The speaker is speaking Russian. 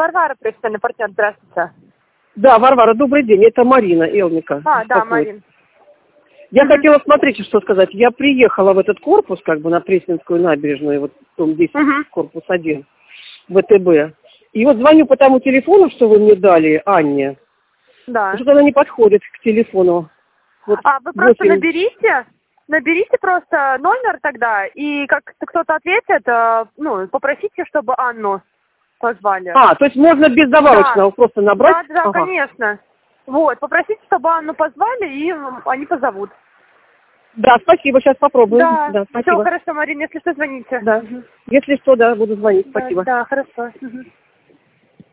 Варвара, профессиональный партнер, здравствуйте. Да, Варвара, добрый день, это Марина Элмика. Да, Марин. Я хотела, смотрите, что сказать. Я приехала в этот корпус, как бы на Пресненскую набережную, вот дом 10, корпус 1, ВТБ. И вот звоню по тому телефону, что вы мне дали, Анне. Да. Что-то она не подходит к телефону. Вот вы просто наберите просто номер тогда, и как кто-то ответит, попросите, чтобы Анну позвали. То есть можно без добавочного просто набрать? Да, конечно. Вот, попросите, чтобы Анну позвали, и они позовут. Да, спасибо, сейчас попробуем. Да, спасибо. Все хорошо, Марина, если что, звоните. Да, если что, да, буду звонить, спасибо. Да, хорошо.